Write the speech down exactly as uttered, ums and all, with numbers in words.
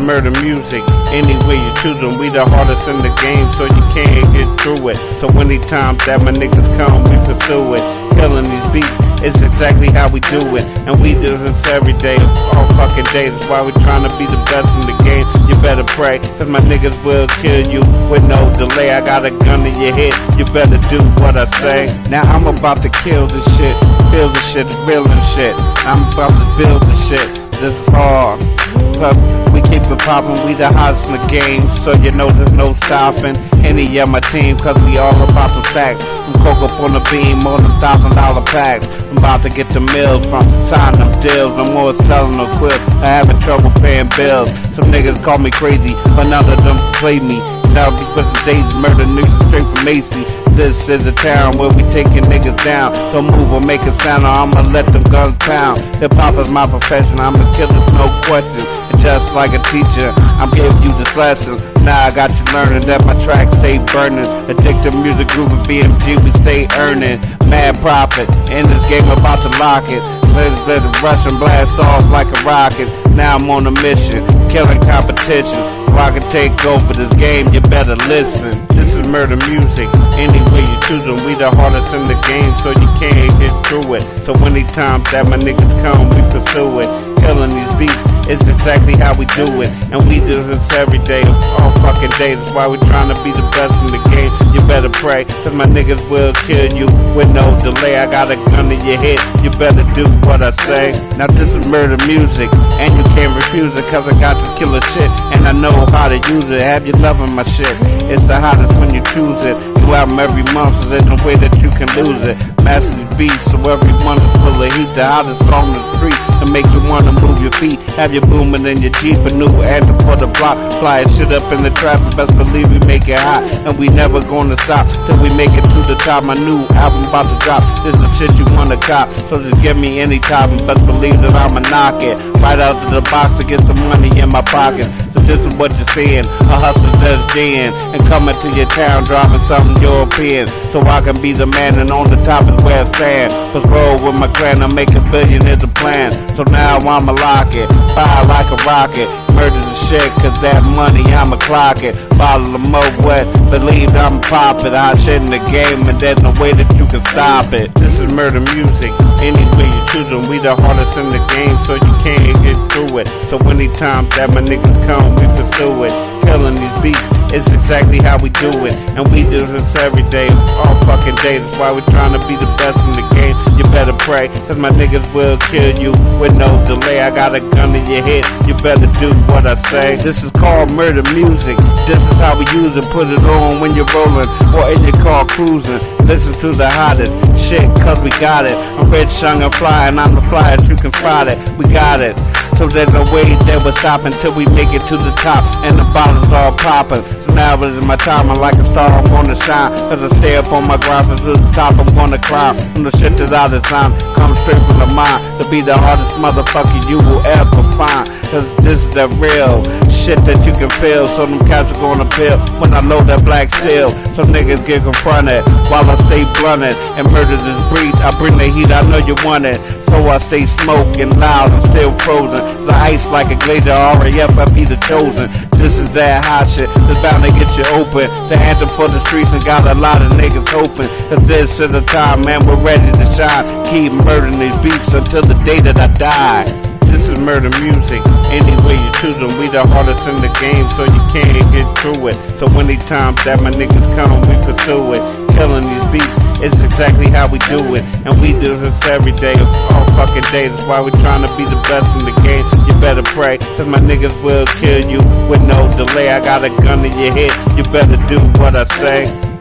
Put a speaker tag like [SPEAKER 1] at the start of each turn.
[SPEAKER 1] murder music. Anyway you choose them, we the hardest in the game, so you can't get through it. So anytime that my niggas come, we pursue it. Killing these beats, it's exactly how we do it. And we do this every day, all fucking day. That's why we trying to be the best in the game. You better pray, cause my niggas will kill you with no delay. I got a gun in your head, you better do what I say. Now I'm about to kill this shit, feel this shit, real and shit. I'm about to build this shit, this is hard. Plus, we keep it poppin', we the hottest in the game, so you know there's no stopping any of my team, cause we all about the facts. From coke up on the beam, more than thousand dollar packs. I'm about to get the mills from signing them deals. I'm more selling them quips, I having trouble paying bills. Some niggas call me crazy, but none of them play me. Now these pussy days murder niggas straight from Macy. This is a town where we taking niggas down. Don't move or make a sound or I'ma let them guns pound. Hip hop is my profession, I'm a killer, no question. And just like a teacher, I'm giving you this lesson. Now I got you learning that my tracks stay burning. Addictive music group with B M G, we stay earning. Mad profit, in this game about to lock it. Let's let it rush and blast off like a rocket. Now I'm on a mission, killing competition. So I can take over this game, you better listen. This is murder music, anyway you choose them. We the hardest in the game, so you can't get through it. So anytime that my niggas come, we pursue it. Killing these beats, it's exactly how we do it. And we do this every day, all fucking day. That's why we trying to be the best in the game. You better pray, cause my niggas will kill you with no delay. I got a gun in your head, you better do what I say. Now this is murder music, and you can't refuse it, cause I got this killer shit, and I know how to use it. Have you loving my shit? It's the hottest when you choose it. New album every month, so there's no way that you can lose it. Massive beats, so every one is full of heat. The hottest song in the street to make you wanna move your feet. Have you booming in your Jeep, a new anthem for the block. Fly shit up in the traffic, best believe we make it hot. And we never gonna stop till we make it to the top. My new album about to drop. This is shit you wanna cop, so just give me any time and best believe that I'ma knock it right out of the box to get some money in my pocket. So this is what you're seeing, a hustler that's Jen, and coming to your town dropping something European, so I can be the man and on the top is where I stand. Cause roll with my clan, I'm making billion is the plan. So now I'ma lock it, fire like a rocket, murder the shit, cause that money I'ma clock it. Bottle of mo wet, believe I'ma pop it. Hot shit in the game and there's no way that you can stop it. This is murder music, anyway you choose them. We the hardest in the game, so you can't get through it. So anytime that my niggas come, we pursue it. Killing these beats, it's exactly how we do it. And we do this every day, all fucking day. That's why we trying to be the best in the game. You better pray, cause my niggas will kill you with no delay. I got a gun in your head, you better do what I say. This is called murder music, this is how we use it. Put it on when you're rolling or in your car cruising. Listen to the hottest shit, cause we got it. I'm rich, young and fly, and I'm the flyest, you can spot it. We got it, so there's no way that we're stopping till we make it to the top. And the bottles all popping. So now it is my time, I'm like a star, I'm gonna shine. Cause I stay up on my grind, so to the top I'm gonna climb. From the shit that I design, come straight from the mind. To be the hardest motherfucker you will ever find. Cause this is the real shit that you can feel. So them cats are gonna feel when I load that black steel. So niggas get confronted while I stay blunted and murder this breed. I bring the heat, I know you want it. So I stay smoking loud and still frozen. The ice like a glacier, already up, I be the chosen. This is that hot shit that's bound to get you open. The anthem for the streets and got a lot of niggas hoping. Cause this is the time, man, we're ready to shine. Keep murdering these beats until the day that I die. This is murder music, anyway you choose them. We the hardest in the game, so you can't get through it. So anytime that my niggas come, we pursue it. Killing these beats, it's exactly how we do it. And we do this every day, all fucking day. That's why we trying to be the best in the game. So you better pray, cause my niggas will kill you with no delay. I got a gun in your head, you better do what I say.